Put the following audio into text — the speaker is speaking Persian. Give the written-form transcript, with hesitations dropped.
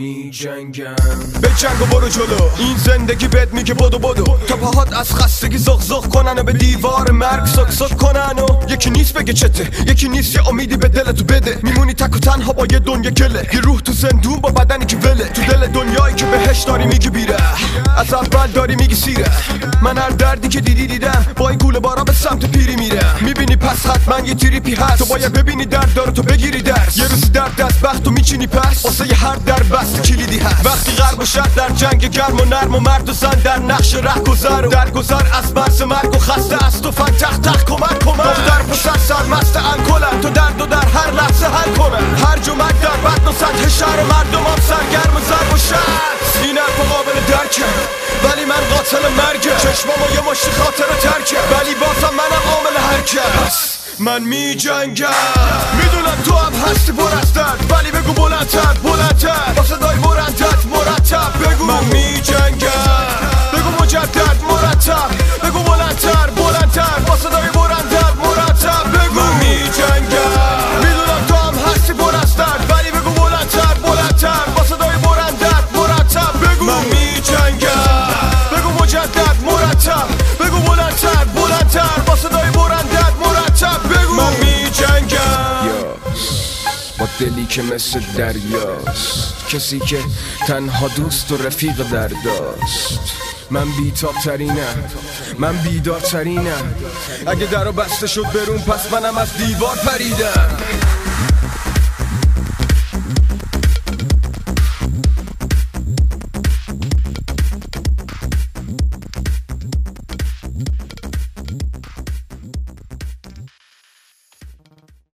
می جنگم. به جنگ و برو جلو، این زندگی بهت میگه بدو بدو. تا پاهات از خستگی زغ زغ کنن و به دیوار مرگ سک سک کنن و یکی نیست بگه چته، یکی نیست یه امیدی به دلتو بده. میمونی تک و تنها با یه دنیا گله، یه روح تو زندون با بدنی که وله. تو دل دنیایی که بهش داری میگی بیره، از اول داری میگی سیره. من هر دردی که دیدم با این گوله بارا به سمت پیری میره. میبینی پس حتما یه تریپی هست، تو باید ببینی درد داره تو بگیری درس. یه روزی درد دست بخت تو میچینی پس، واسه یه هر در بست کلیدی هست. وقتی غرب و شرق در جنگ گرم و نرم و مرد و زن در نقش رهگذر و درگذر از مرز مرگ و خسته است و فن تخت تخت کمک دختر پسر سرمست الکلن، تو درد و در هر لحظه حل کنن. هر جمعک در بطن و سطح شهر مردم هم سرگرم ضرب و شرط. این حرف قابل درکه ولی من قاتل مرگه، چشمامو یه مشت خاطر ترکه ولی بازم منم عامل حرکت. من می جنگم، میدونم تو هم هستی پر از درد، ولی بگو بلندتر بلندتر با صدای بلندت مرتب بگو. من می جنگم، بگو مجدد مرتب، بگو بلندتر بلندتر با صدای بلندت مرتب بگو. من می جنگم، میدونم تو هم هستی پر از درد، ولی بگو بلندتر بلندتر با صدای بلندت مرتب بگو. من می جنگم، بگو مجدد مرتب، بگو بلندتر بلندتر با صدای بلندت مرتب بگو. من می جنگم با دلی که مثل دریاست، کسی که تنها دوست و رفیق درداست. من بیتاب ترینم، من بیدار ترینم، اگه درو بسته شد برون پس منم از دیوار پریدم.